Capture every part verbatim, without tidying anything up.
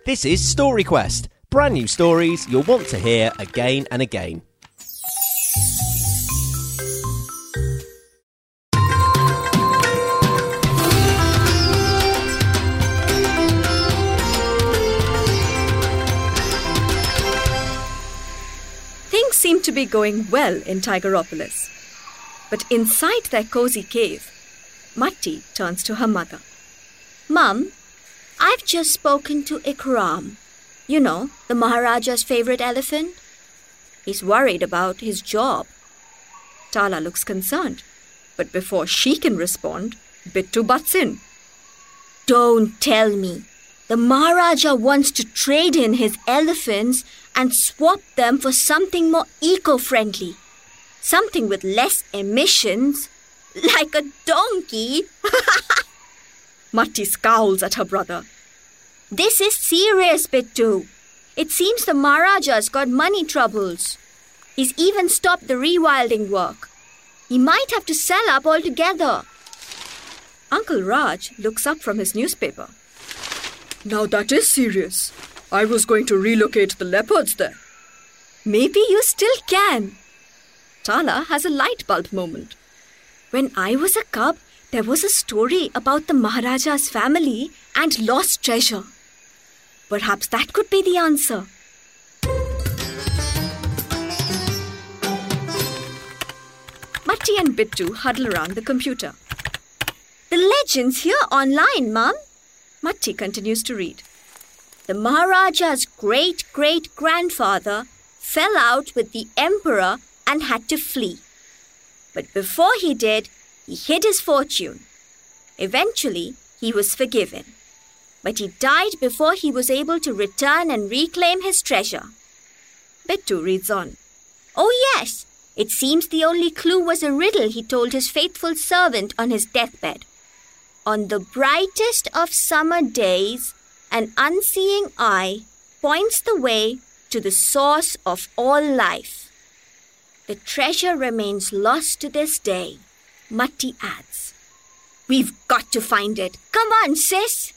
This is Story Quest, brand new stories you'll want to hear again and again. Things seem to be going well in Tigeropolis. But inside their cozy cave, Matti turns to her mother. Mum, I've just spoken to Ikram. You know, the Maharaja's favourite elephant. He's worried about his job. Tala looks concerned, but before she can respond, Bittu butts in. Don't tell me. The Maharaja wants to trade in his elephants and swap them for something more eco-friendly. Something with less emissions, like a donkey. Matti scowls at her brother. This is serious, Bittu. It seems the Maharaja's got money troubles. He's even stopped the rewilding work. He might have to sell up altogether. Uncle Raj looks up from his newspaper. Now that is serious. I was going to relocate the leopards there. Maybe you still can. Tala has a light bulb moment. When I was a cub, there was a story about the Maharaja's family and lost treasure. Perhaps that could be the answer. Matti and Bittu huddle around the computer. The legend's here online, Mum. Matti continues to read. The Maharaja's great-great-grandfather fell out with the emperor and had to flee. But before he did, he hid his fortune. Eventually, he was forgiven. But he died before he was able to return and reclaim his treasure. Bittu reads on. Oh yes, it seems the only clue was a riddle he told his faithful servant on his deathbed. On the brightest of summer days, an unseeing eye points the way to the source of all life. The treasure remains lost to this day, Matti adds. We've got to find it. Come on, sis!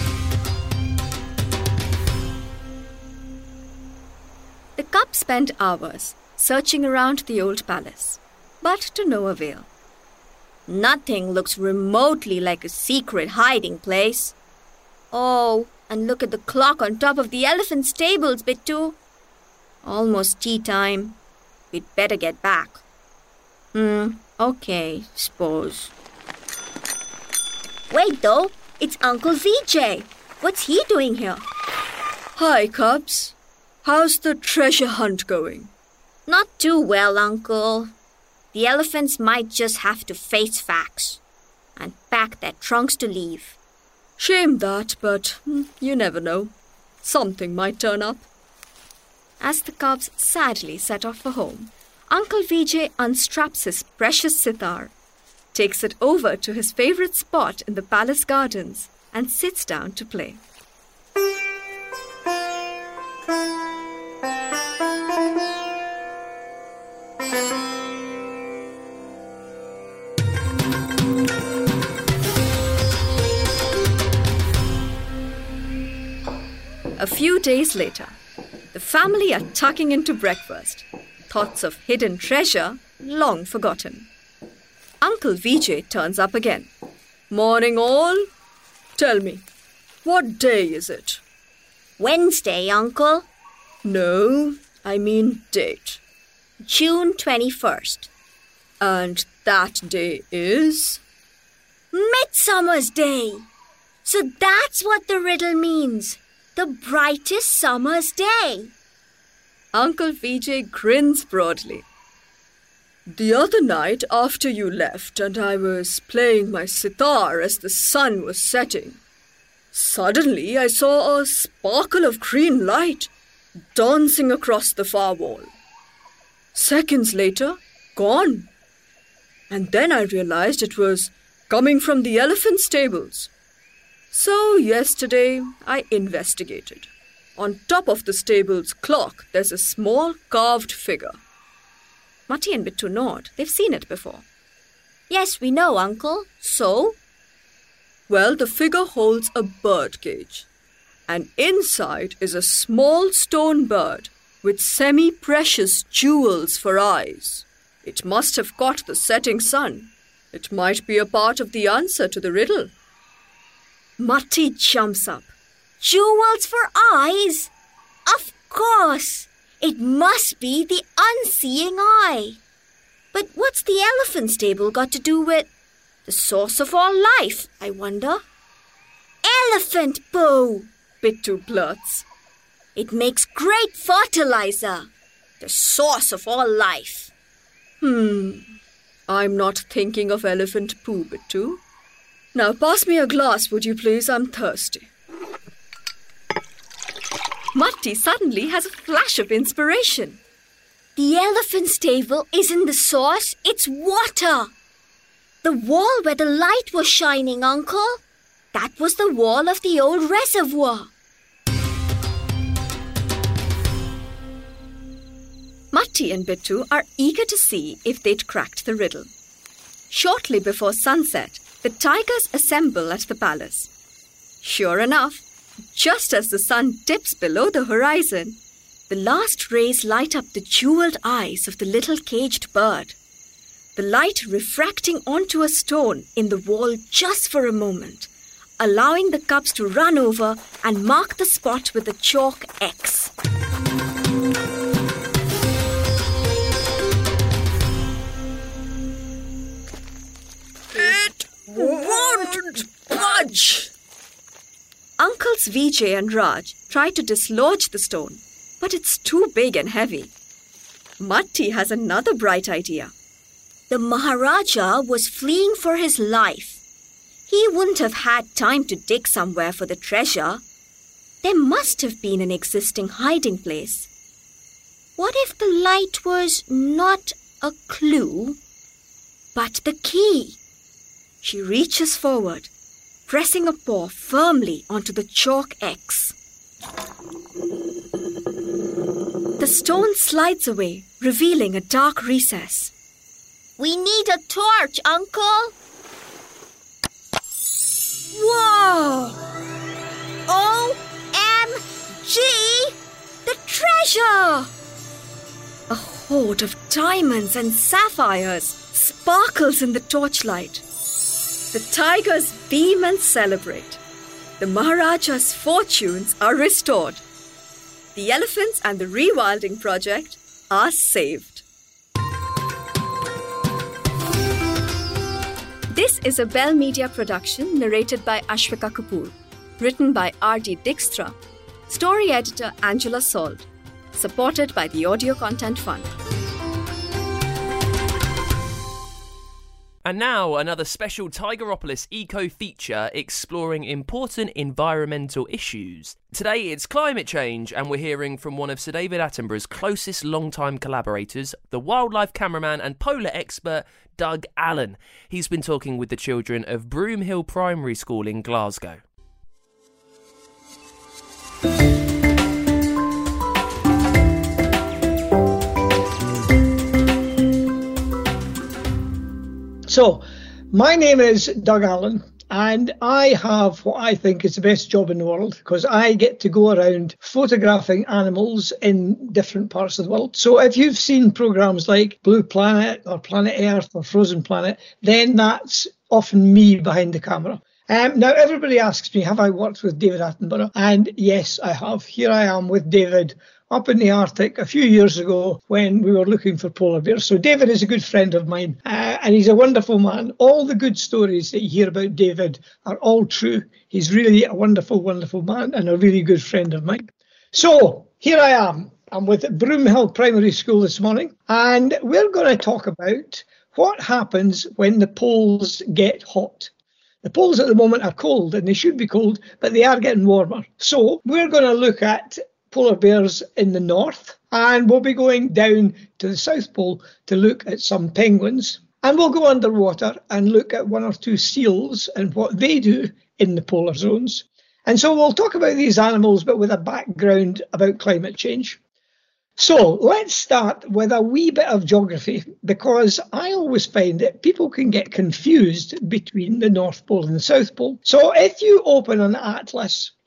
The cub spent hours searching around the old palace, but to no avail. Nothing looks remotely like a secret hiding place. Oh, and look at the clock on top of the elephant stables, Bittu. Almost tea time. We'd better get back. Hmm, okay, suppose. Wait though, it's Uncle Vijay. What's he doing here? Hi, cubs. How's the treasure hunt going? Not too well, Uncle. The elephants might just have to face facts and pack their trunks to leave. Shame that, but hmm, you never know. Something might turn up. As the cubs sadly set off for home, Uncle Vijay unstraps his precious sitar, takes it over to his favourite spot in the palace gardens and sits down to play. A few days later, the family are tucking into breakfast, thoughts of hidden treasure long forgotten. Uncle Vijay turns up again. Morning all. Tell me, what day is it? Wednesday, Uncle. No, I mean date. June twenty-first. And that day is? Midsummer's Day. So that's what the riddle means. The brightest summer's day. Uncle Vijay grins broadly. The other night after you left and I was playing my sitar as the sun was setting, suddenly I saw a sparkle of green light dancing across the far wall. Seconds later, gone. And then I realized it was coming from the elephant stables. So yesterday I investigated. On top of the stable's clock, there's a small carved figure. Matti and Bittu nod. They've seen it before. Yes, we know, Uncle. So? Well, the figure holds a bird cage. and inside is a small stone bird with semi-precious jewels for eyes. It must have caught the setting sun. It might be a part of the answer to the riddle. Matti jumps up. Jewels for eyes? Of course! It must be the unseeing eye. But what's the elephant stable got to do with the source of all life, I wonder? Elephant poo, Bittu blurts. It makes great fertilizer. The source of all life. Hmm, I'm not thinking of elephant poo, Bittu. Now pass me a glass, would you please? I'm thirsty. Matti suddenly has a flash of inspiration. The elephant stable isn't the source, it's water. The wall where the light was shining, Uncle. That was the wall of the old reservoir. Matti and Bittu are eager to see if they'd cracked the riddle. Shortly before sunset, the tigers assemble at the palace. Sure enough, just as the sun dips below the horizon, the last rays light up the jeweled eyes of the little caged bird. The light refracting onto a stone in the wall just for a moment, allowing the cubs to run over and mark the spot with a chalk X. It won't budge! Uncles Vijay and Raj try to dislodge the stone, but it's too big and heavy. Matti has another bright idea. The Maharaja was fleeing for his life. He wouldn't have had time to dig somewhere for the treasure. There must have been an existing hiding place. What if the light was not a clue, but the key? She reaches forward, pressing a paw firmly onto the chalk X. The stone slides away, revealing a dark recess. We need a torch, Uncle. Whoa! O M G! The treasure! A hoard of diamonds and sapphires sparkles in the torchlight. The tigers beam and celebrate. The Maharaja's fortunes are restored. The elephants and the rewilding project are saved. This is a Bell Media production narrated by Ashwika Kapoor. Written by R D Dijkstra. Story editor Angela Salt. Supported by the Audio Content Fund. And now another special Tigeropolis Eco feature exploring important environmental issues. Today it's climate change, and we're hearing from one of Sir David Attenborough's closest long-time collaborators, the wildlife cameraman and polar expert Doug Allen. He's been talking with the children of Broomhill Primary School in Glasgow. So, my name is Doug Allen, and I have what I think is the best job in the world, because I get to go around photographing animals in different parts of the world. So if you've seen programmes like Blue Planet or Planet Earth or Frozen Planet, then that's often me behind the camera. Um, now, everybody asks me, have I worked with David Attenborough? And yes, I have. Here I am with David up in the Arctic a few years ago when we were looking for polar bears. So David is a good friend of mine, uh, and he's a wonderful man. All the good stories that you hear about David are all true. He's really a wonderful, wonderful man and a really good friend of mine. So here I am. I'm with Broomhill Primary School this morning, and we're going to talk about what happens when the poles get hot. The poles at the moment are cold, and they should be cold, but they are getting warmer. So we're going to look at polar bears in the north, and we'll be going down to the South Pole to look at some penguins, and we'll go underwater and look at one or two seals and what they do in the polar zones. And so we'll talk about these animals, but with a background about climate change. So let's start with a wee bit of geography, because I always find that people can get confused between the North Pole and the South Pole. So if you open an atlas,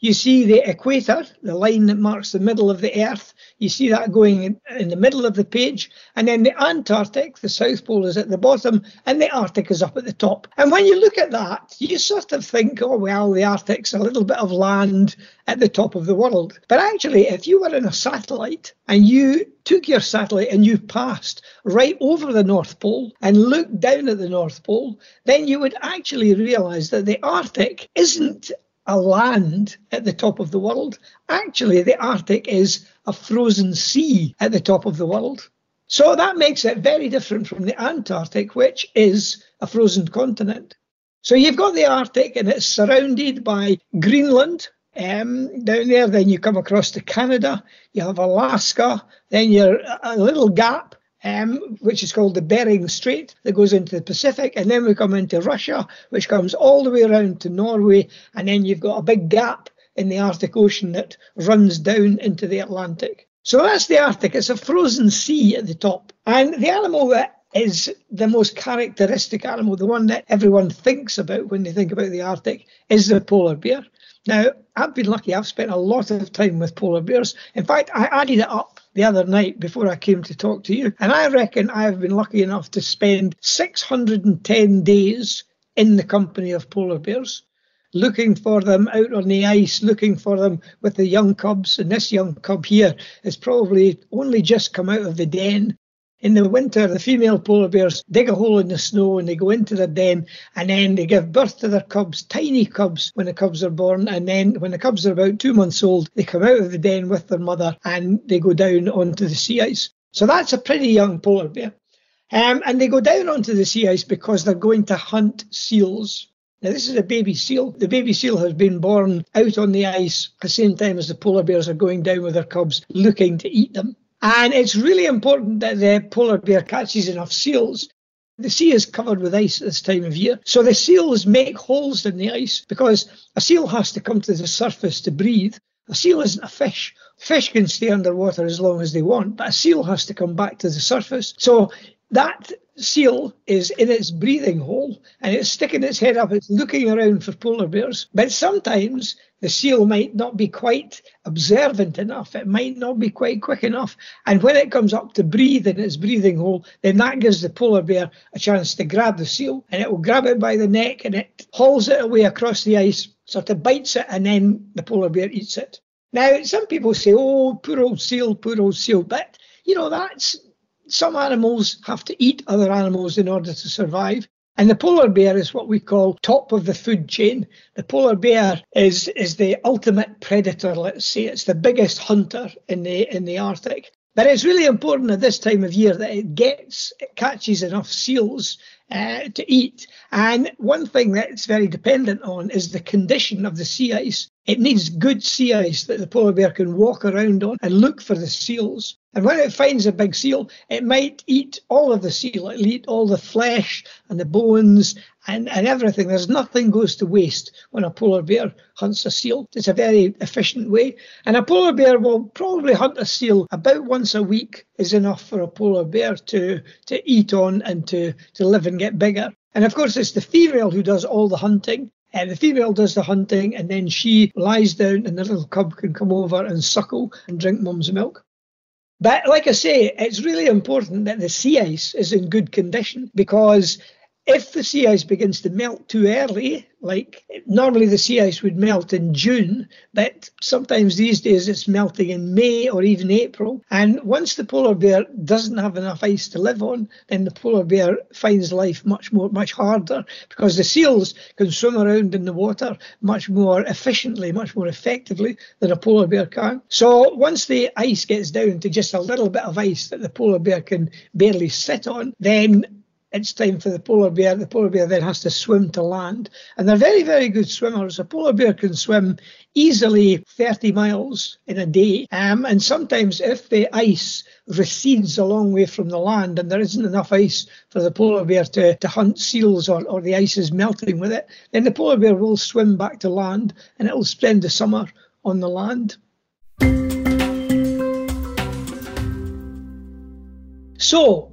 You see the equator, the line that marks the middle of the Earth. You see that going in, in the middle of the page. And then the Antarctic, the South Pole, is at the bottom and the Arctic is up at the top. And when you look at that, you sort of think, oh, well, the Arctic's a little bit of land at the top of the world. But actually, if you were in a satellite and you took your satellite and you passed right over the North Pole and looked down at the North Pole, then you would actually realise that the Arctic isn't a land at the top of the world. Actually, the Arctic is a frozen sea at the top of the world. So that makes it very different from the Antarctic, which is a frozen continent. So you've got the Arctic and it's surrounded by Greenland um, down there. Then you come across to Canada, you have Alaska, then you're a little gap, Um, which is called the Bering Strait, that goes into the Pacific, and then we come into Russia, which comes all the way around to Norway, and then you've got a big gap in the Arctic Ocean that runs down into the Atlantic. So that's the Arctic. It's a frozen sea at the top. And the animal that is the most characteristic animal, the one that everyone thinks about when they think about the Arctic, is the polar bear. Now, I've been lucky. I've spent a lot of time with polar bears. In fact, I added it up the other night before I came to talk to you. And I reckon I've been lucky enough to spend six hundred ten days in the company of polar bears, looking for them out on the ice, looking for them with the young cubs. And this young cub here has probably only just come out of the den. In the winter, the female polar bears dig a hole in the snow and they go into their den, and then they give birth to their cubs, tiny cubs, when the cubs are born. And then when the cubs are about two months old, they come out of the den with their mother and they go down onto the sea ice. So that's a pretty young polar bear. Um, and they go down onto the sea ice because they're going to hunt seals. Now, this is a baby seal. The baby seal has been born out on the ice at the same time as the polar bears are going down with their cubs looking to eat them. And it's really important that the polar bear catches enough seals. The sea is covered with ice at this time of year. So the seals make holes in the ice because a seal has to come to the surface to breathe. A seal isn't a fish. Fish can stay underwater as long as they want, but a seal has to come back to the surface. So that seal is in its breathing hole and it's sticking its head up, it's looking around for polar bears. But sometimes the seal might not be quite observant enough, it might not be quite quick enough. And when it comes up to breathe in its breathing hole, then that gives the polar bear a chance to grab the seal, and it will grab it by the neck and it hauls it away across the ice, sort of bites it, and then the polar bear eats it. Now, some people say, oh, poor old seal, poor old seal. But, you know, that's... Some animals have to eat other animals in order to survive. And the polar bear is what we call top of the food chain. The polar bear is, is the ultimate predator, let's say. It's the biggest hunter in the in the Arctic. But it's really important at this time of year that it gets, it catches enough seals uh, to eat. And one thing that it's very dependent on is the condition of the sea ice. It needs good sea ice that the polar bear can walk around on and look for the seals. And when it finds a big seal, it might eat all of the seal. It'll eat all the flesh and the bones and, and everything. There's nothing goes to waste when a polar bear hunts a seal. It's a very efficient way. And a polar bear will probably hunt a seal about once a week is enough for a polar bear to, to eat on and to, to live and get bigger. And of course, it's the female who does all the hunting. And the female does the hunting and then she lies down and the little cub can come over and suckle and drink mum's milk. But like I say, it's really important that the sea ice is in good condition, because if the sea ice begins to melt too early, like normally the sea ice would melt in June, but sometimes these days it's melting in May or even April. And once the polar bear doesn't have enough ice to live on, then the polar bear finds life much more, much harder, because the seals can swim around in the water much more efficiently, much more effectively than a polar bear can. So once the ice gets down to just a little bit of ice that the polar bear can barely sit on, then it's time for the polar bear. The polar bear then has to swim to land. And they're very, very good swimmers. A polar bear can swim easily thirty miles in a day. Um, and sometimes if the ice recedes a long way from the land and there isn't enough ice for the polar bear to, to hunt seals, or, or the ice is melting with it, then the polar bear will swim back to land and it will spend the summer on the land. So,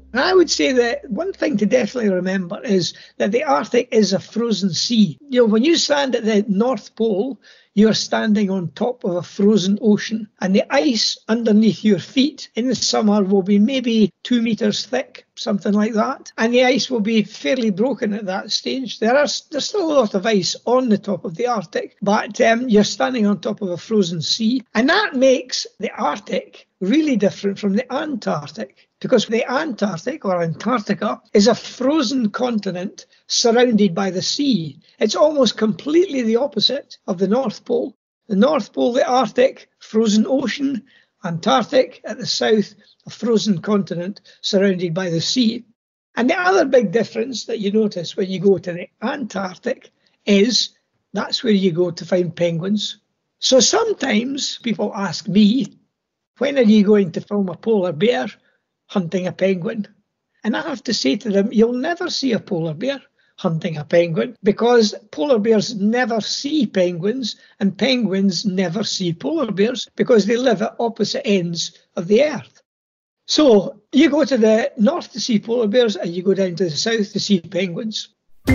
And I would say that one thing to definitely remember is that the Arctic is a frozen sea. You know, when you stand at the North Pole, you're standing on top of a frozen ocean, and the ice underneath your feet in the summer will be maybe two metres thick, something like that. And the ice will be fairly broken at that stage. There are there's still a lot of ice on the top of the Arctic, but um, you're standing on top of a frozen sea. And that makes the Arctic really different from the Antarctic, because the Antarctic, or Antarctica, is a frozen continent surrounded by the sea. It's almost completely the opposite of the North Pole. The North Pole, the Arctic, frozen ocean. Antarctic, at the south, a frozen continent surrounded by the sea. And the other big difference that you notice when you go to the Antarctic is that's where you go to find penguins. So sometimes people ask me, when are you going to film a polar bear hunting a penguin? And I have to say to them, you'll never see a polar bear hunting a penguin, because polar bears never see penguins and penguins never see polar bears, because they live at opposite ends of the earth. So you go to the north to see polar bears and you go down to the south to see penguins.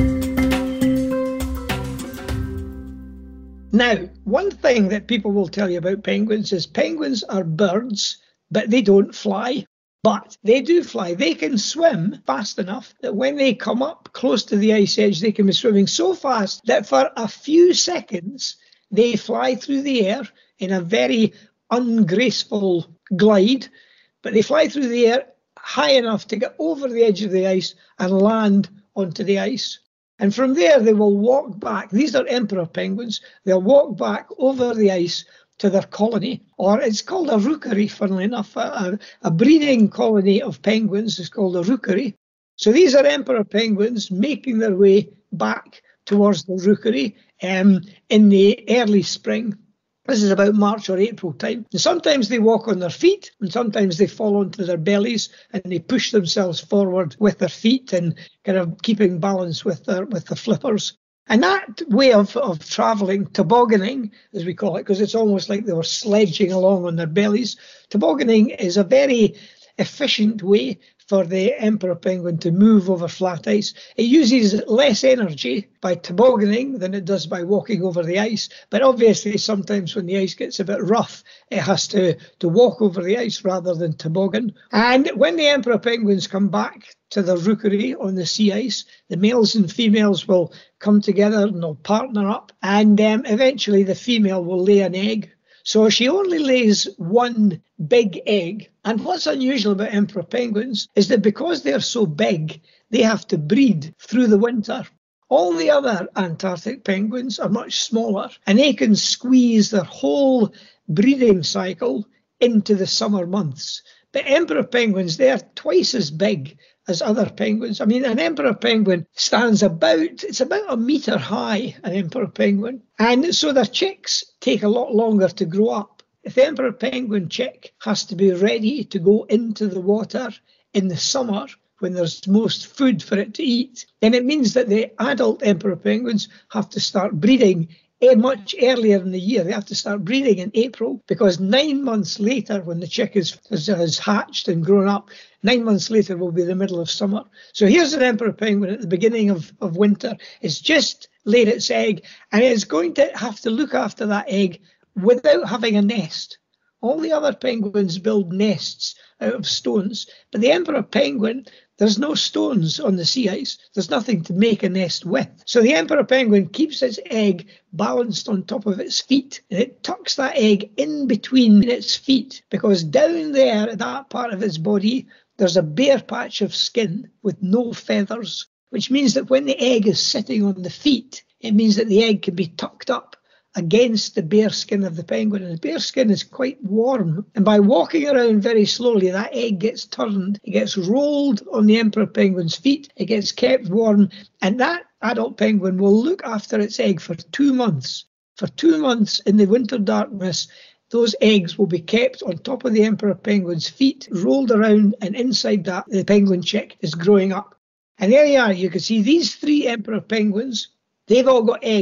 Now, one thing that people will tell you about penguins is penguins are birds, but they don't fly. But they do fly. They can swim fast enough that when they come up close to the ice edge, they can be swimming so fast that for a few seconds, they fly through the air in a very ungraceful glide. But they fly through the air high enough to get over the edge of the ice and land onto the ice. And from there, they will walk back. These are emperor penguins. They'll walk back over the ice to their colony, or it's called a rookery, funnily enough. A, a breeding colony of penguins is called a rookery. So these are emperor penguins making their way back towards the rookery um, in the early spring. This is about March or April time. And sometimes they walk on their feet, and sometimes they fall onto their bellies and they push themselves forward with their feet and kind of keeping balance with their with the flippers. And that way of, of travelling, tobogganing, as we call it, because it's almost like they were sledging along on their bellies, tobogganing is a very efficient way for the emperor penguin to move over flat ice. It uses less energy by tobogganing than it does by walking over the ice. But obviously, sometimes when the ice gets a bit rough, it has to, to walk over the ice rather than toboggan. And when the emperor penguins come back to the rookery on the sea ice, the males and females will come together and they'll partner up. And um, eventually the female will lay an egg. So she only lays one big egg. And what's unusual about emperor penguins is that because they're so big, they have to breed through the winter. All the other Antarctic penguins are much smaller, and they can squeeze their whole breeding cycle into the summer months. But emperor penguins, they're twice as big as other penguins. I mean, an emperor penguin stands about, it's about a metre high, an emperor penguin. And so their chicks take a lot longer to grow up. If the emperor penguin chick has to be ready to go into the water in the summer, when there's most food for it to eat, then it means that the adult emperor penguins have to start breeding much earlier in the year. They have to start breeding in April, because nine months later, when the chick is, is, is hatched and grown up, nine months later will be the middle of summer. So here's an emperor penguin at the beginning of, of winter. It's just laid its egg, and it's going to have to look after that egg without having a nest. All the other penguins build nests out of stones, but the emperor penguin, there's no stones on the sea ice. There's nothing to make a nest with. So the emperor penguin keeps its egg balanced on top of its feet, and it tucks that egg in between its feet, because down there at that part of its body, there's a bare patch of skin with no feathers, which means that when the egg is sitting on the feet, it means that the egg can be tucked up against the bare skin of the penguin. And the bare skin is quite warm. And by walking around very slowly, that egg gets turned, it gets rolled on the emperor penguin's feet, it gets kept warm, and that adult penguin will look after its egg for two months. For two months in the winter darkness, those eggs will be kept on top of the emperor penguin's feet, rolled around, and inside that, the penguin chick is growing up. And there you are, you can see these three emperor penguins, they've all got eggs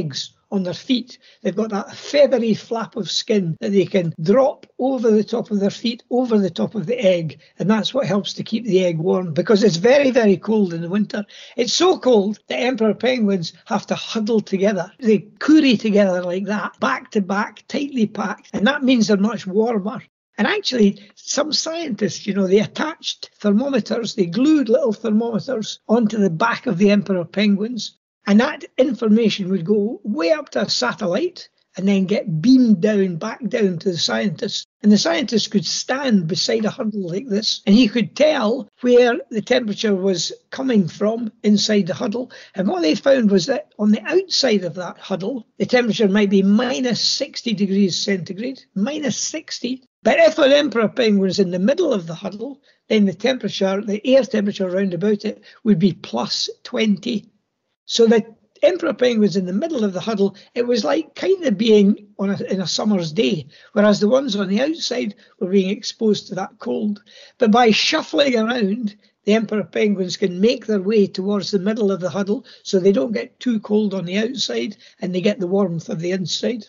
on their feet. They've got that feathery flap of skin that they can drop over the top of their feet, over the top of the egg, and that's what helps to keep the egg warm, because it's very, very cold in the winter. It's so cold that emperor penguins have to huddle together. They curry together like that, back to back, tightly packed, and that means they're much warmer. And actually, some scientists, you know, they attached thermometers, they glued little thermometers onto the back of the emperor penguins, and that information would go way up to a satellite and then get beamed down, back down to the scientists. And the scientists could stand beside a huddle like this, and he could tell where the temperature was coming from inside the huddle. And what they found was that on the outside of that huddle, the temperature might be minus sixty degrees centigrade, minus sixty. But if an emperor penguin was in the middle of the huddle, then the temperature, the air temperature around about it, would be plus twenty. So the emperor penguins in the middle of the huddle, it was like kind of being on a, in a summer's day, whereas the ones on the outside were being exposed to that cold. But by shuffling around, the emperor penguins can make their way towards the middle of the huddle so they don't get too cold on the outside and they get the warmth of the inside.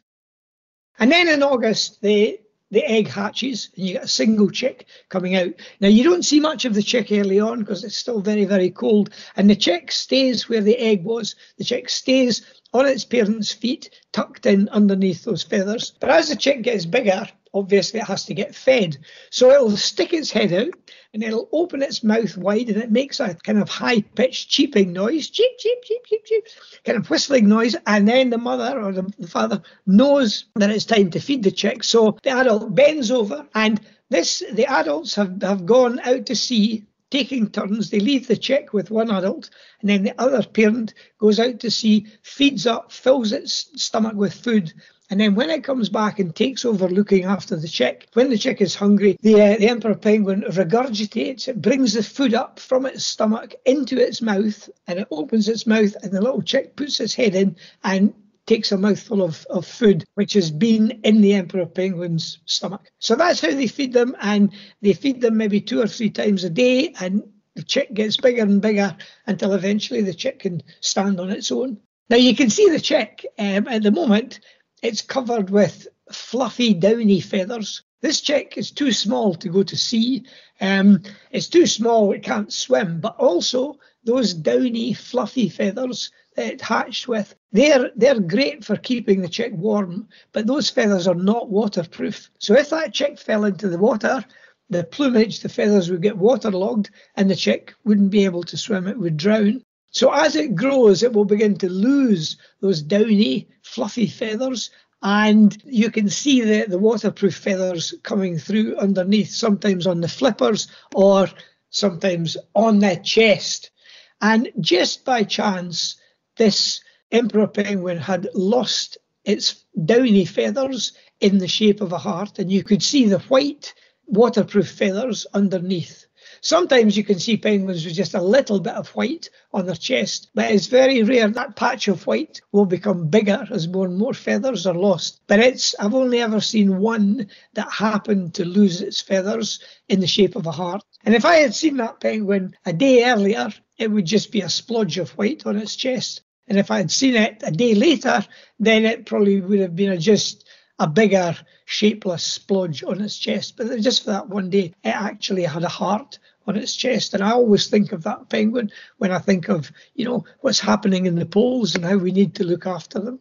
And then in August, they the egg hatches and you get a single chick coming out. Now, you don't see much of the chick early on because it's still very, very cold. And the chick stays where the egg was. The chick stays on its parents' feet, tucked in underneath those feathers. But as the chick gets bigger, obviously it has to get fed. So it'll stick its head out and it'll open its mouth wide and it makes a kind of high-pitched cheeping noise, cheep, cheep, cheep, cheep, cheep, kind of whistling noise. And then the mother or the, the father knows that it's time to feed the chick. So the adult bends over, and this the adults have, have gone out to sea, taking turns. They leave the chick with one adult, and then the other parent goes out to sea, feeds up, fills its stomach with food. And then when it comes back and takes over looking after the chick, when the chick is hungry, the, uh, the emperor penguin regurgitates. It brings the food up from its stomach into its mouth, and it opens its mouth, and the little chick puts its head in and takes a mouthful of, of food, which has been in the emperor penguin's stomach. So that's how they feed them, and they feed them maybe two or three times a day, and the chick gets bigger and bigger until eventually the chick can stand on its own. Now, you can see the chick um, at the moment. It's covered with fluffy, downy feathers. This chick is too small to go to sea. Um, it's too small, it can't swim. But also, those downy, fluffy feathers that it hatched with, they're, they're great for keeping the chick warm. But those feathers are not waterproof. So if that chick fell into the water, the plumage, the feathers would get waterlogged, and the chick wouldn't be able to swim, it would drown. So as it grows, it will begin to lose those downy, fluffy feathers, and you can see the, the waterproof feathers coming through underneath, sometimes on the flippers or sometimes on the chest. And just by chance, this emperor penguin had lost its downy feathers in the shape of a heart, and you could see the white waterproof feathers underneath. Sometimes you can see penguins with just a little bit of white on their chest, but it's very rare. That patch of white will become bigger as more and more feathers are lost. But it's I've only ever seen one that happened to lose its feathers in the shape of a heart. And if I had seen that penguin a day earlier, it would just be a splodge of white on its chest. And if I had seen it a day later, then it probably would have been a just a bigger, shapeless splodge on its chest. But just for that one day, it actually had a heart on its chest. And I always think of that penguin when I think of, you know, what's happening in the poles and how we need to look after them.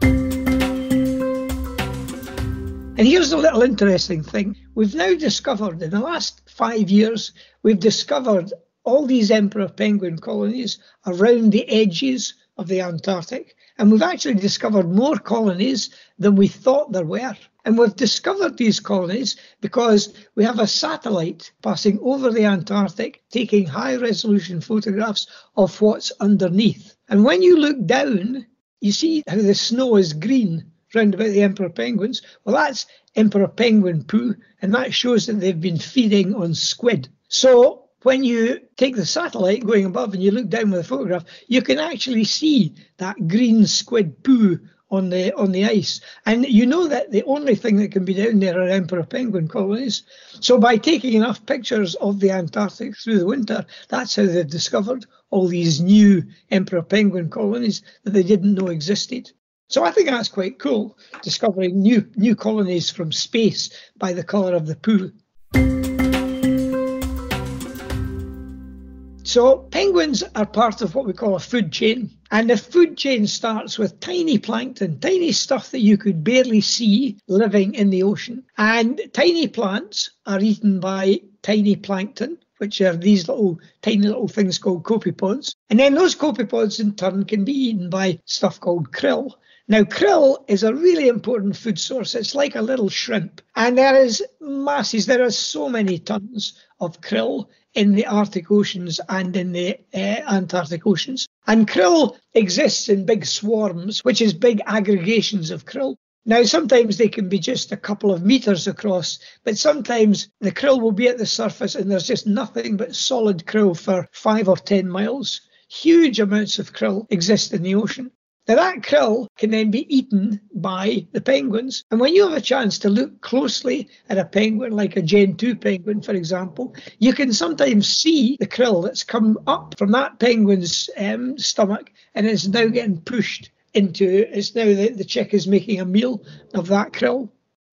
And here's a little interesting thing. We've now discovered, in the last five years, we've discovered all these emperor penguin colonies around the edges of the Antarctic. And we've actually discovered more colonies than we thought there were. And we've discovered these colonies because we have a satellite passing over the Antarctic, taking high-resolution photographs of what's underneath. And when you look down, you see how the snow is green round about the emperor penguins. Well, that's emperor penguin poo, and that shows that they've been feeding on squid. So when you take the satellite going above and you look down with a photograph, you can actually see that green squid poo on the on the ice. And you know that the only thing that can be down there are emperor penguin colonies. So by taking enough pictures of the Antarctic through the winter, that's how they've discovered all these new emperor penguin colonies that they didn't know existed. So I think that's quite cool, discovering new new colonies from space by the colour of the poo. So penguins are part of what we call a food chain. And the food chain starts with tiny plankton, tiny stuff that you could barely see living in the ocean. And tiny plants are eaten by tiny plankton, which are these little tiny little things called copepods. And then those copepods in turn can be eaten by stuff called krill. Now, krill is a really important food source. It's like a little shrimp. And there is masses, there are so many tons of krill in the Arctic oceans and in the uh, Antarctic oceans. And krill exists in big swarms, which is big aggregations of krill. Now, sometimes they can be just a couple of metres across, but sometimes the krill will be at the surface and there's just nothing but solid krill for five or ten miles. Huge amounts of krill exist in the ocean. Now, that krill can then be eaten by the penguins. And when you have a chance to look closely at a penguin, like a Gen two penguin, for example, you can sometimes see the krill that's come up from that penguin's um, stomach and is now getting pushed into, it's now the, the chick is making a meal of that krill.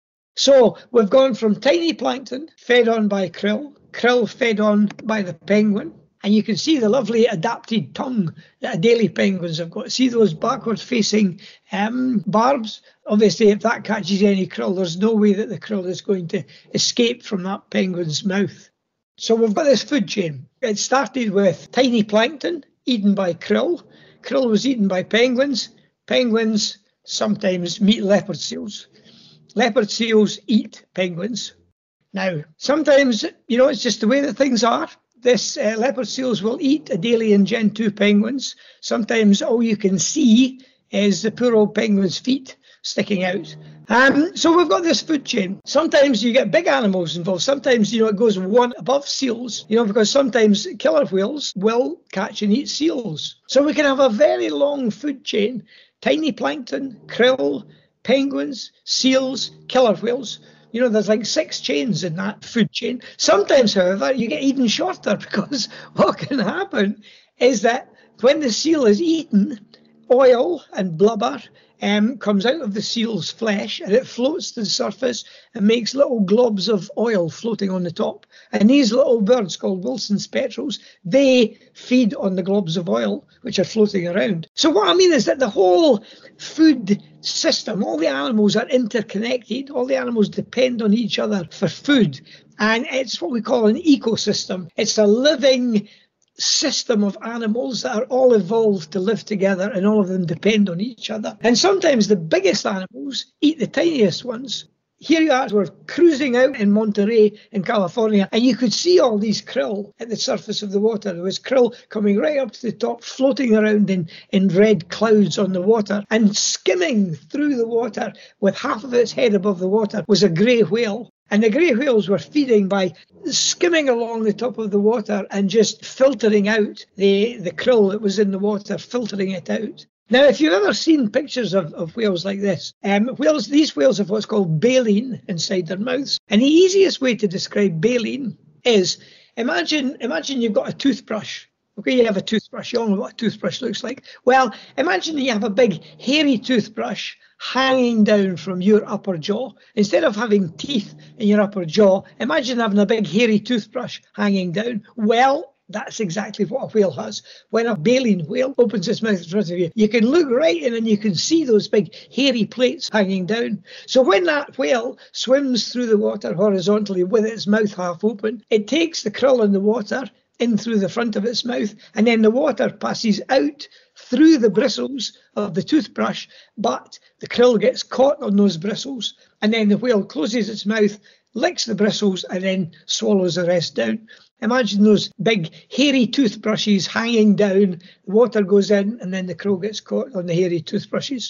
So we've gone from tiny plankton fed on by krill, krill fed on by the penguin. And you can see the lovely adapted tongue that Adelie penguins have got. See those backward-facing um, barbs? Obviously, if that catches any krill, there's no way that the krill is going to escape from that penguin's mouth. So we've got this food chain. It started with tiny plankton eaten by krill. Krill was eaten by penguins. Penguins sometimes meet leopard seals. Leopard seals eat penguins. Now, sometimes, you know, it's just the way that things are. This uh, leopard seals will eat Adelie and Gen two penguins. Sometimes all you can see is the poor old penguin's feet sticking out. Um, so we've got this food chain. Sometimes you get big animals involved. Sometimes, you know, it goes one above seals, you know, because sometimes killer whales will catch and eat seals. So we can have a very long food chain. Tiny plankton, krill, penguins, seals, killer whales. You know, there's like six chains in that food chain. Sometimes, however, you get even shorter because what can happen is that when the seal is eaten, oil and blubber um, comes out of the seal's flesh and it floats to the surface and makes little globs of oil floating on the top. And these little birds called Wilson's petrels, they feed on the globs of oil which are floating around. So what I mean is that the whole food system, all the animals are interconnected, all the animals depend on each other for food. And it's what we call an ecosystem. It's a living system of animals that are all evolved to live together and all of them depend on each other. And sometimes the biggest animals eat the tiniest ones. Here you are, we're cruising out in Monterey in California, and you could see all these krill at the surface of the water. There was krill coming right up to the top, floating around in, in red clouds on the water, and skimming through the water with half of its head above the water was a grey whale. And the grey whales were feeding by skimming along the top of the water and just filtering out the, the krill that was in the water, filtering it out. Now, if you've ever seen pictures of, of whales like this, um, whales, these whales have what's called baleen inside their mouths. And the easiest way to describe baleen is, imagine, imagine you've got a toothbrush. Okay, you have a toothbrush. You all know what a toothbrush looks like. Well, imagine you have a big hairy toothbrush hanging down from your upper jaw. Instead of having teeth in your upper jaw, imagine having a big hairy toothbrush hanging down. Well, that's exactly what a whale has. When a baleen whale opens its mouth in front of you, you can look right in and you can see those big hairy plates hanging down. So when that whale swims through the water horizontally with its mouth half open, it takes the krill in the water in through the front of its mouth, and then the water passes out through the bristles of the toothbrush, but the krill gets caught on those bristles, and then the whale closes its mouth, licks the bristles, and then swallows the rest down. Imagine those big hairy toothbrushes hanging down, the water goes in, and then the krill gets caught on the hairy toothbrushes.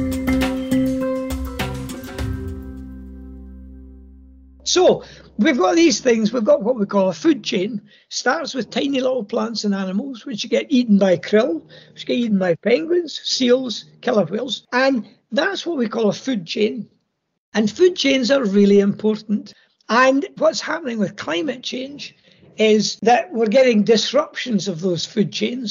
So we've got these things, we've got what we call a food chain. Starts with tiny little plants and animals, which get eaten by krill, which get eaten by penguins, seals, killer whales. And that's what we call a food chain. And food chains are really important. And what's happening with climate change is that we're getting disruptions of those food chains.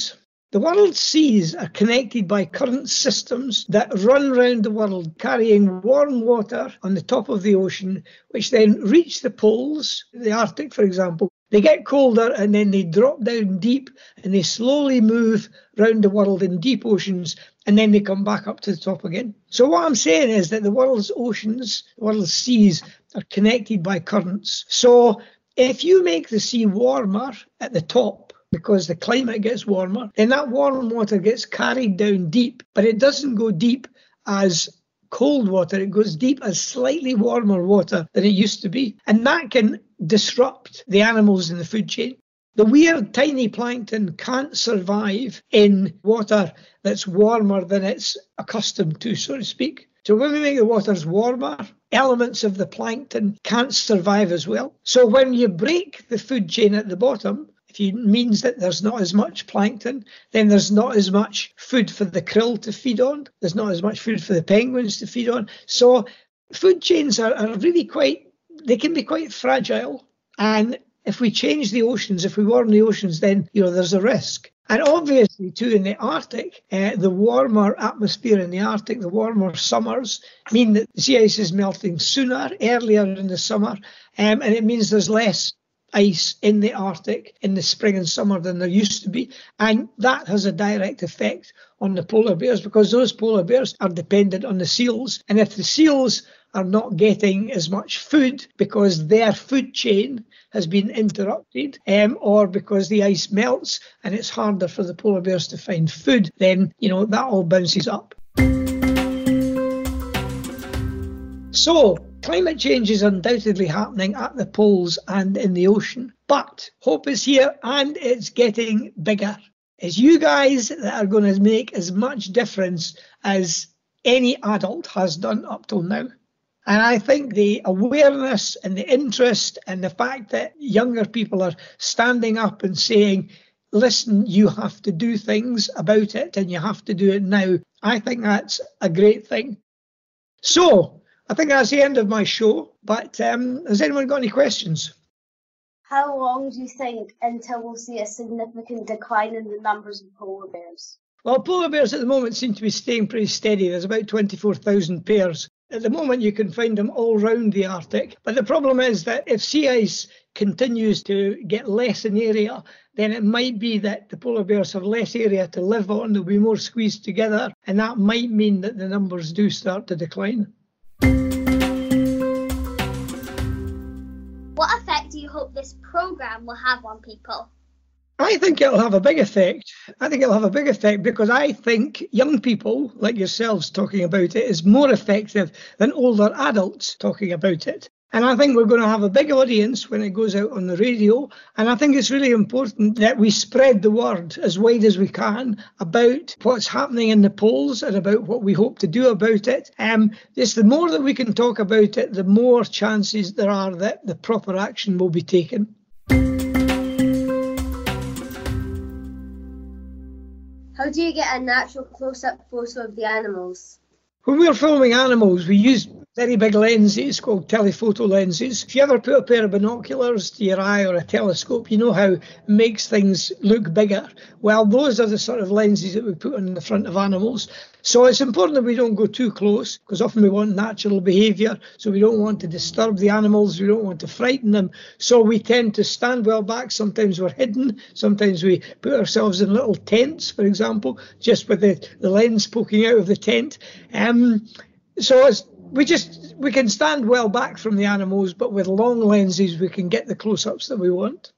The world's seas are connected by current systems that run round the world, carrying warm water on the top of the ocean, which then reach the poles, the Arctic, for example. They get colder and then they drop down deep and they slowly move round the world in deep oceans, and then they come back up to the top again. So what I'm saying is that the world's oceans, the world's seas, are connected by currents. So if you make the sea warmer at the top, because the climate gets warmer, then that warm water gets carried down deep, but it doesn't go deep as cold water. It goes deep as slightly warmer water than it used to be. And that can disrupt the animals in the food chain. The weird tiny plankton can't survive in water that's warmer than it's accustomed to, so to speak. So when we make the waters warmer, elements of the plankton can't survive as well. So when you break the food chain at the bottom, if it means that there's not as much plankton, then there's not as much food for the krill to feed on. There's not as much food for the penguins to feed on. So food chains are, are really quite, they can be quite fragile. And if we change the oceans, if we warm the oceans, then, you know, there's a risk. And obviously, too, in the Arctic, uh, the warmer atmosphere in the Arctic, the warmer summers, mean that the sea ice is melting sooner, earlier in the summer, um, and it means there's less ice in the Arctic in the spring and summer than there used to be. And that has a direct effect on the polar bears, because those polar bears are dependent on the seals. And if the seals are not getting as much food because their food chain has been interrupted, um, or because the ice melts and it's harder for the polar bears to find food, then, you know, that all bounces up. So climate change is undoubtedly happening at the poles and in the ocean, but hope is here and it's getting bigger. It's you guys that are going to make as much difference as any adult has done up till now. And I think the awareness and the interest and the fact that younger people are standing up and saying, listen, you have to do things about it and you have to do it now, I think that's a great thing. So I think that's the end of my show, but um, has anyone got any questions? How long do you think until we'll see a significant decline in the numbers of polar bears? Well, polar bears at the moment seem to be staying pretty steady. There's about twenty-four thousand pairs. At the moment, you can find them all around the Arctic. But the problem is that if sea ice continues to get less in area, then it might be that the polar bears have less area to live on. They'll be more squeezed together, and that might mean that the numbers do start to decline. What effect do you hope this programme will have on people? I think it'll have a big effect. I think it'll have a big effect because I think young people like yourselves talking about it is more effective than older adults talking about it. And I think we're going to have a big audience when it goes out on the radio. And I think it's really important that we spread the word as wide as we can about what's happening in the poles and about what we hope to do about it. Um, just the more that we can talk about it, the more chances there are that the proper action will be taken. How do you get a natural close-up photo of the animals? When we're filming animals, we use very big lenses called telephoto lenses. If you ever put a pair of binoculars to your eye or a telescope, you know how it makes things look bigger. Well, those are the sort of lenses that we put on the front of animals. So it's important that we don't go too close, because often we want natural behaviour, so we don't want to disturb the animals, we don't want to frighten them. So we tend to stand well back. Sometimes we're hidden, sometimes we put ourselves in little tents, for example, just with the, the lens poking out of the tent. Um, so it's, we just we can stand well back from the animals, but with long lenses we can get the close-ups that we want.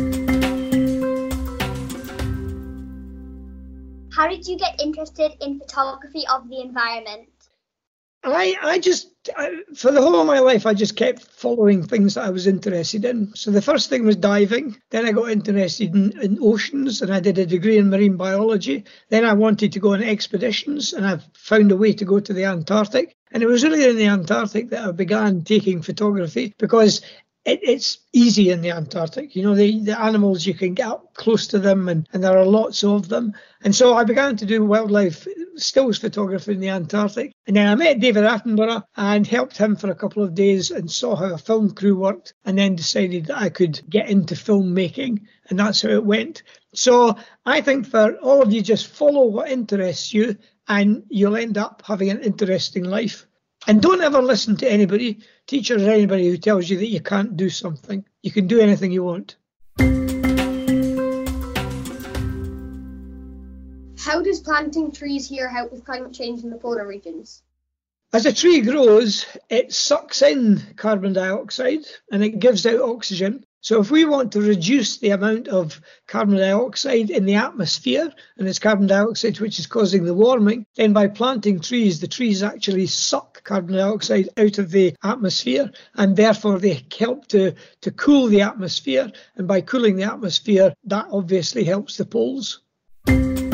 How did you get interested in photography of the environment? I, I just, I, for the whole of my life, I just kept following things that I was interested in. So the first thing was diving. Then I got interested in, in oceans, and I did a degree in marine biology. Then I wanted to go on expeditions, and I found a way to go to the Antarctic. And it was really in the Antarctic that I began taking photography, because it, it's easy in the Antarctic. You know, the, the animals, you can get up close to them, and, and there are lots of them. And so I began to do wildlife stills photography in the Antarctic. And then I met David Attenborough and helped him for a couple of days and saw how a film crew worked, and then decided that I could get into filmmaking. And that's how it went. So I think for all of you, just follow what interests you and you'll end up having an interesting life. And don't ever listen to anybody, teachers or anybody, who tells you that you can't do something. You can do anything you want. How does planting trees here help with climate change in the polar regions? As a tree grows, it sucks in carbon dioxide and it gives out oxygen. So if we want to reduce the amount of carbon dioxide in the atmosphere, and it's carbon dioxide which is causing the warming, then by planting trees, the trees actually suck carbon dioxide out of the atmosphere, and therefore they help to, to cool the atmosphere. And by cooling the atmosphere, that obviously helps the poles. Do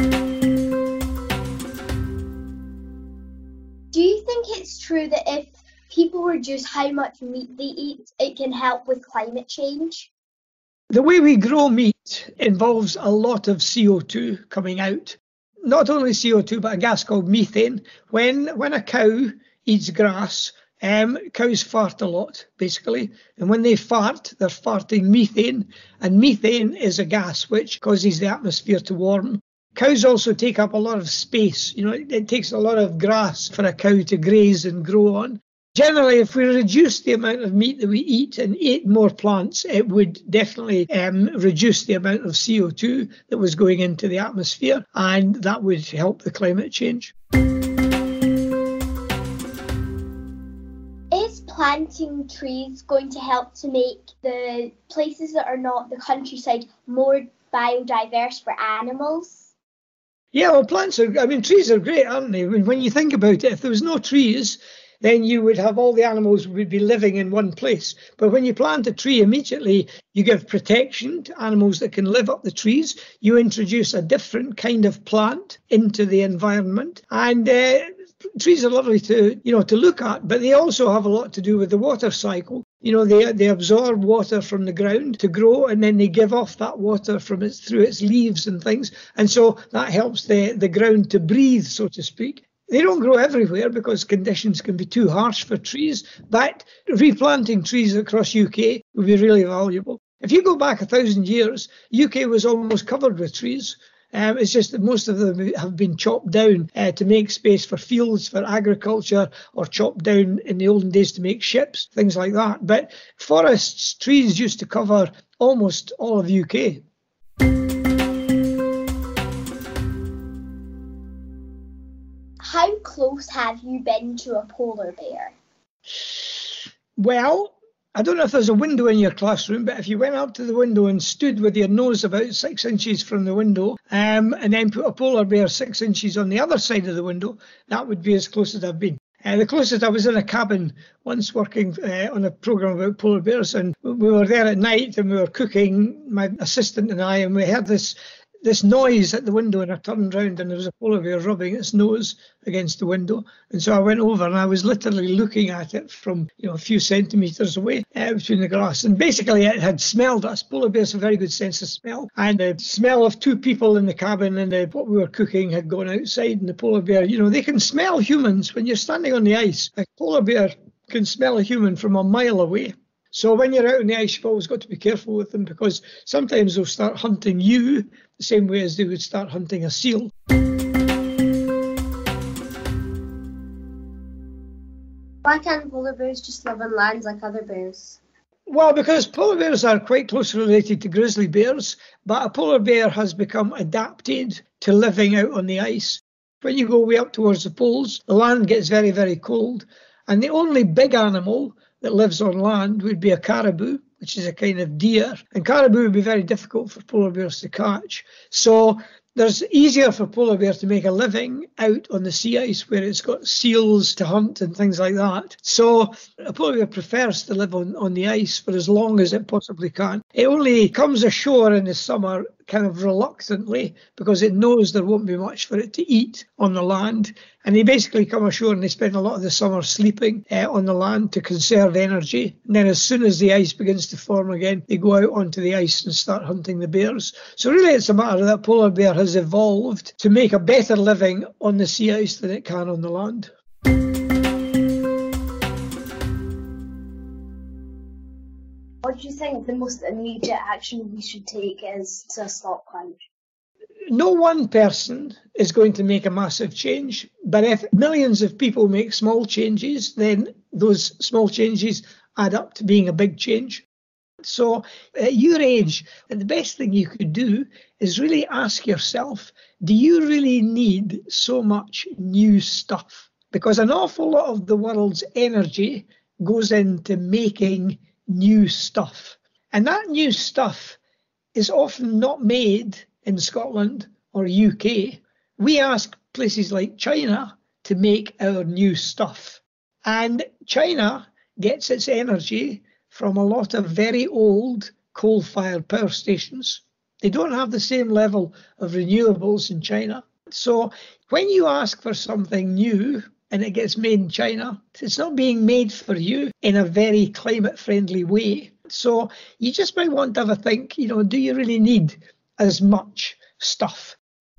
you think it's true that if people reduce how much meat they eat, it can help with climate change? The way we grow meat involves a lot of C O two coming out. Not only C O two, but a gas called methane. When when a cow eats grass, um, cows fart a lot, basically. And when they fart, they're farting methane. And methane is a gas which causes the atmosphere to warm. Cows also take up a lot of space. You know, it, it takes a lot of grass for a cow to graze and grow on. Generally, if we reduce the amount of meat that we eat and ate more plants, it would definitely um, reduce the amount of C O two that was going into the atmosphere, and that would help the climate change. Is planting trees going to help to make the places that are not the countryside more biodiverse for animals? Yeah, well, plants are, I mean, trees are great, aren't they? When, when you think about it, if there was no trees, then you would have all the animals would be living in one place. But when you plant a tree, immediately you give protection to animals that can live up the trees. You introduce a different kind of plant into the environment. And uh, trees are lovely to, you know, to look at, but they also have a lot to do with the water cycle. You know, they they absorb water from the ground to grow, and then they give off that water from its through its leaves and things. And so that helps the, the ground to breathe, so to speak. They don't grow everywhere because conditions can be too harsh for trees, but replanting trees across U K would be really valuable. If you go back a thousand years, U K was almost covered with trees. Um, it's just that most of them have been chopped down uh, to make space for fields, for agriculture, or chopped down in the olden days to make ships, things like that. But forests, trees used to cover almost all of U K. How close have you been to a polar bear? Well, I don't know if there's a window in your classroom, but if you went up to the window and stood with your nose about six inches from the window, um, and then put a polar bear six inches on the other side of the window, that would be as close as I've been. Uh, the closest, I was in a cabin once working uh, on a programme about polar bears, and we were there at night and we were cooking, my assistant and I, and we heard this this noise at the window, and I turned round and there was a polar bear rubbing its nose against the window. And so I went over and I was literally looking at it from, you know, a few centimetres away uh, between the glass. And basically it had smelled us. Polar bears have a very good sense of smell. And the smell of two people in the cabin and the, what we were cooking had gone outside, and the polar bear, you know, they can smell humans. When you're standing on the ice, a polar bear can smell a human from a mile away. So when you're out on the ice, you've always got to be careful with them, because sometimes they'll start hunting you the same way as they would start hunting a seal. Why can't polar bears just live on land like other bears? Well, because polar bears are quite closely related to grizzly bears, but a polar bear has become adapted to living out on the ice. When you go way up towards the poles, the land gets very, very cold, and the only big animal that lives on land would be a caribou, which is a kind of deer. And caribou would be very difficult for polar bears to catch. So there's easier for polar bears to make a living out on the sea ice where it's got seals to hunt and things like that. So a polar bear prefers to live on, on the ice for as long as it possibly can. It only comes ashore in the summer kind of reluctantly because it knows there won't be much for it to eat on the land. And they basically come ashore and they spend a lot of the summer sleeping uh, on the land to conserve energy. And then as soon as the ice begins to form again, they go out onto the ice and start hunting the bears. So really it's a matter that polar bear has evolved to make a better living on the sea ice than it can on the land. What do you think the most immediate action we should take is to stop climate change? No one person is going to make a massive change, but if millions of people make small changes, then those small changes add up to being a big change. So at your age, the best thing you could do is really ask yourself, do you really need so much new stuff? Because an awful lot of the world's energy goes into making new stuff. And that new stuff is often not made in Scotland or U K. We ask places like China to make our new stuff. And China gets its energy from a lot of very old coal-fired power stations. They don't have the same level of renewables in China. So when you ask for something new and it gets made in China, it's not being made for you in a very climate-friendly way. So you just might want to have a think, you know, do you really need as much stuff?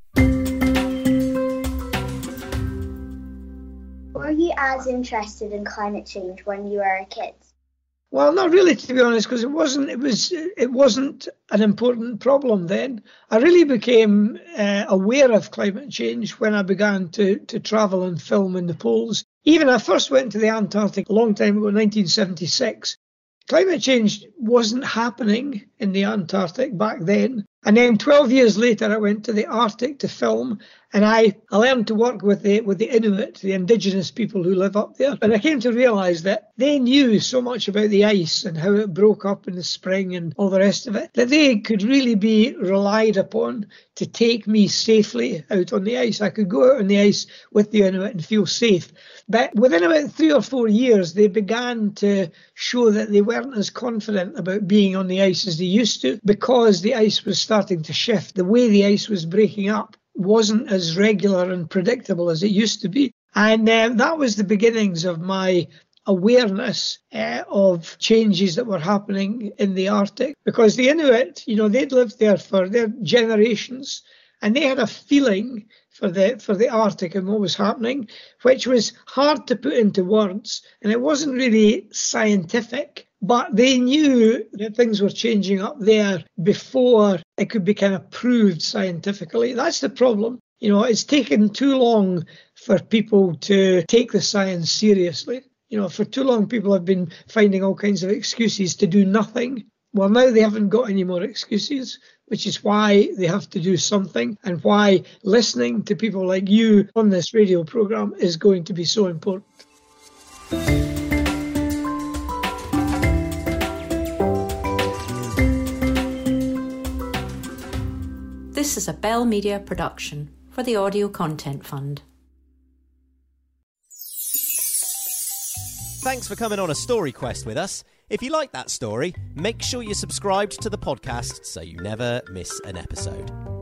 Were you as interested in climate change when you were a kid? Well, not really, to be honest, because it wasn't. It was. It wasn't an important problem then. I really became uh, aware of climate change when I began to to travel and film in the poles. Even I first went to the Antarctic a long time ago, nineteen seventy-six. Climate change wasn't happening in the Antarctic back then. And then twelve years later, I went to the Arctic to film, and I, I learned to work with the with the Inuit, the indigenous people who live up there. And I came to realise that they knew so much about the ice and how it broke up in the spring and all the rest of it, that they could really be relied upon to take me safely out on the ice. I could go out on the ice with the Inuit and feel safe. But within about three or four years, they began to show that they weren't as confident about being on the ice as they used to, because the ice was starting to shift. The way the ice was breaking up wasn't as regular and predictable as it used to be. And um, that was the beginnings of my awareness uh, of changes that were happening in the Arctic. Because the Inuit, you know, they'd lived there for their generations, and they had a feeling for the for the Arctic and what was happening, which was hard to put into words, and it wasn't really scientific, but they knew that things were changing up there before it could be kind of proved scientifically. That's the problem. You know, it's taken too long for people to take the science seriously. You know, for too long people have been finding all kinds of excuses to do nothing. Well, now they haven't got any more excuses, which is why they have to do something, and why listening to people like you on this radio programme is going to be so important. This is a Bell Media production for the Audio Content Fund. Thanks for coming on a story quest with us. If you like that story, make sure you're subscribed to the podcast so you never miss an episode.